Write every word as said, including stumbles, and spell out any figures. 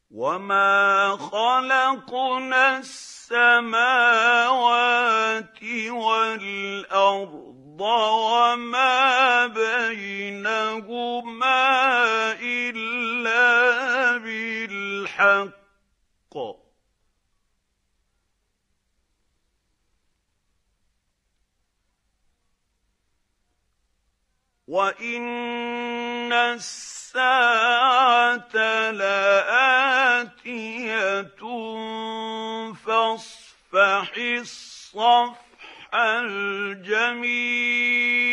وما خلقنا السماوات والأرض وما بينهما إلا بالحق وإن الساعة لآتية فاصفح الصفح الجميل